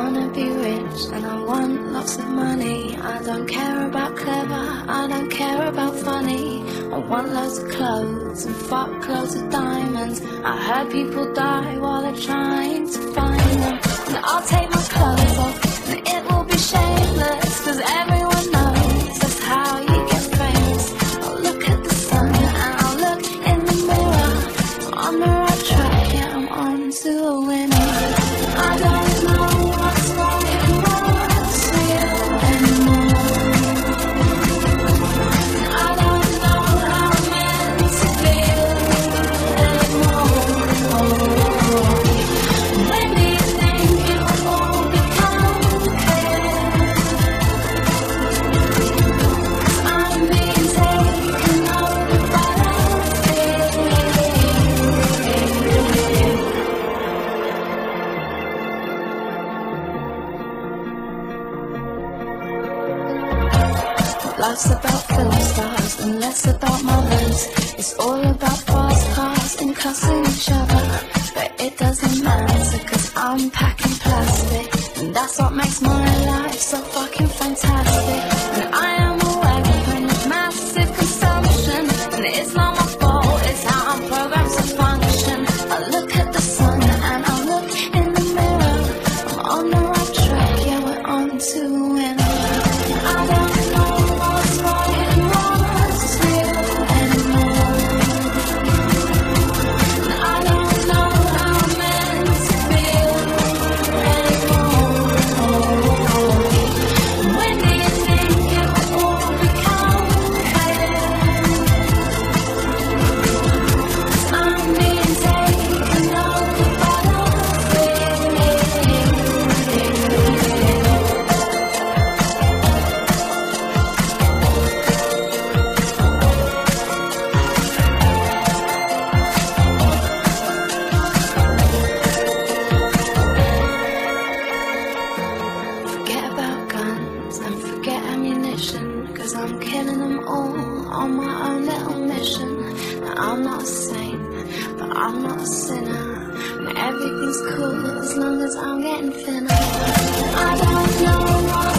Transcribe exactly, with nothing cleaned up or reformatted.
wanna be rich and I want lots of money. I don't care about clever, I don't care about funny. I want loads of clothes and fuck loads of diamonds. I heard people die while they're trying to find them. And I'll take my clothes off and it will be shameless, cause everyone knows that's how you get famous. I'll look at the sun and I'll look in the mirror. I'm on the right track, yeah, I'm on to a winner. I don't know what's wrong and what's real anymore. I don't know how I'm meant to feel anymore. When do you think it will all become clear? 'Cause I'm being taken over by fear. Life's about film stars and less about mothers. It's all about fast cars and cussing each other. But it doesn't matter, cause I'm packing plastic, and that's what makes my life so fucking fantastic. And I am a weapon of massive consumption, and it's not my fault, it's how I'm programmed to function. I look at the sun and I look in the mirror. I'm on the right track, yeah, we're on to win. I don't know what's wrong and what's real anymore. I don't know how I'm meant to feel anymore. When do you think it will all become clear? 'Cause I'm being taken over by the fear. Forget about guns and forget ammunition, cause I'm killing them all on my own little mission. Now I'm not a saint, but I'm not a sinner, and everything's cool as long as I'm getting thinner. I don't know what